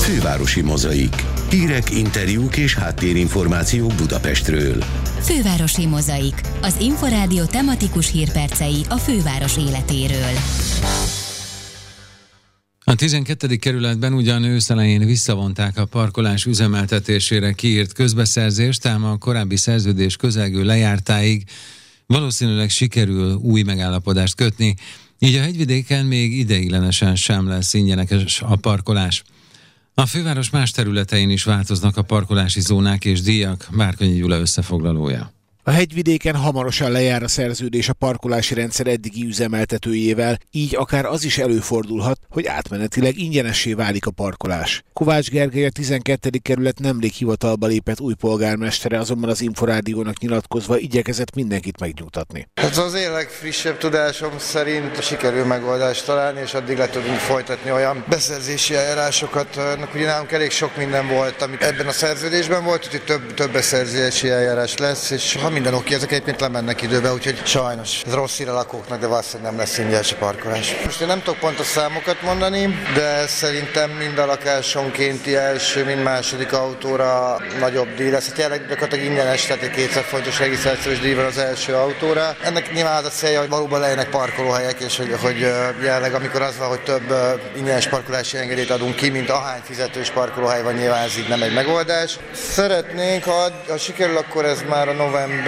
Fővárosi Mozaik. Hírek, interjúk és háttérinformációk Budapestről. Fővárosi Mozaik. Az Inforádió tematikus hírpercei a főváros életéről. A 12. kerületben ugyan őszelején visszavonták a parkolás üzemeltetésére kiírt közbeszerzést, ám a korábbi szerződés közelgő lejártáig valószínűleg sikerül új megállapodást kötni, így a hegyvidéken még ideiglenesen sem lesz ingyenes a parkolás. A főváros más területein is változnak a parkolási zónák és díjak. Várkonyi Gyula összefoglalója. A hegyvidéken hamarosan lejár a szerződés a parkolási rendszer eddigi üzemeltetőjével, így akár az is előfordulhat, hogy átmenetileg ingyenessé válik a parkolás. Kovács Gergely, a 12. kerület nemrég hivatalba lépett új polgármestere azonban az Inforádiónak nyilatkozva igyekezett mindenkit megnyugtatni. Hát az én legfrissebb tudásom szerint sikerül megoldást találni, és addig le tudunk folytatni olyan beszerzési eljárásokat. Ugye nálunk elég sok minden volt, ami ebben a szerződésben volt, úgyhogy több beszerzési eljárás lesz, és ha minden oké, ezek egyébként lemennek időbe, úgyhogy sajnos ez rossz hír a lakóknak, de valószínűleg nem lesz ingyenes a parkolás. Most én nem tudok pontos számokat mondani, de szerintem mind a lakásonkénti első, mind második autóra nagyobb díj lesz. Hát jelenleg gyakorlatilag ingyenes, tehát egy 200 forintos regisztrációs díj van az első autóra. Ennek nyilván az a célja, hogy valóban legyenek parkolóhelyek, és hogy jelenleg amikor az van, hogy több ingyenes parkolási engedélyt adunk ki, mint ahány fizetős parkolóhely van, nyilván ez így nem egy megoldás. Szeretnénk, ha sikerül, akkor ez már a november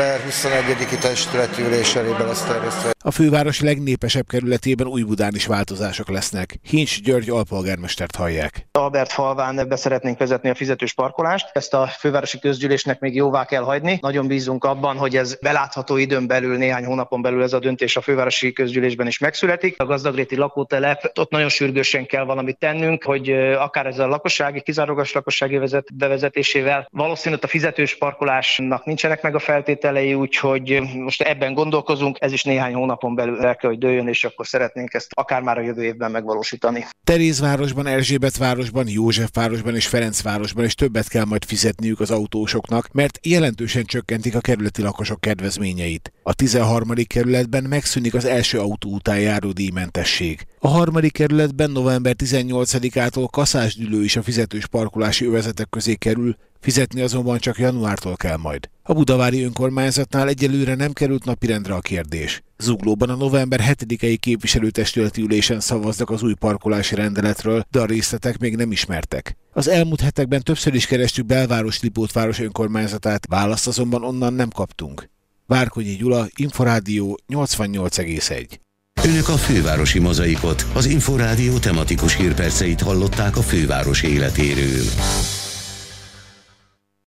21. testületi ülés elébe lesz tervezve. A főváros legnépesebb kerületében Újbudán is változások lesznek. Hincs György alpolgármestert hallják. Albertfalván be szeretnénk vezetni a fizetős parkolást. Ezt a fővárosi közgyűlésnek még jóvá kell hagyni. Nagyon bízunk abban, hogy ez belátható időn belül, néhány hónapon belül ez a döntés a fővárosi közgyűlésben is megszületik. A Gazdagréti lakótelep, ott nagyon sürgősen kell valamit tennünk, hogy akár ez a kizárólagos lakossági bevezetésével valószínűleg a fizetős parkolásnak nincsenek meg a feltételei, úgyhogy most ebben gondolkozunk, ez is néhány hónapon belül el kell, hogy dőljön, és akkor szeretnénk ezt akár már a jövő évben megvalósítani. Terézvárosban, Erzsébetvárosban, Józsefvárosban és Ferencvárosban is többet kell majd fizetniük az autósoknak, mert jelentősen csökkentik a kerületi lakosok kedvezményeit. A 13. kerületben megszűnik az első autó után járó díjmentesség. A 3. kerületben november 18-ától kaszásdülő is a fizetős parkolási övezetek közé kerül, fizetni azonban csak januártól kell majd. A budavári önkormányzatnál egyelőre nem került napirendre a kérdés. Zuglóban a november 7-i képviselőtestületi ülésen szavaznak az új parkolási rendeletről, de a részletek még nem ismertek. Az elmúlt hetekben többször is kerestük Belváros-Lipótváros önkormányzatát, választ azonban onnan nem kaptunk. Várkonyi Gyula, Inforádió 88,1. Önök a Fővárosi Mozaikot, az Inforádió tematikus hírperceit hallották a főváros életéről.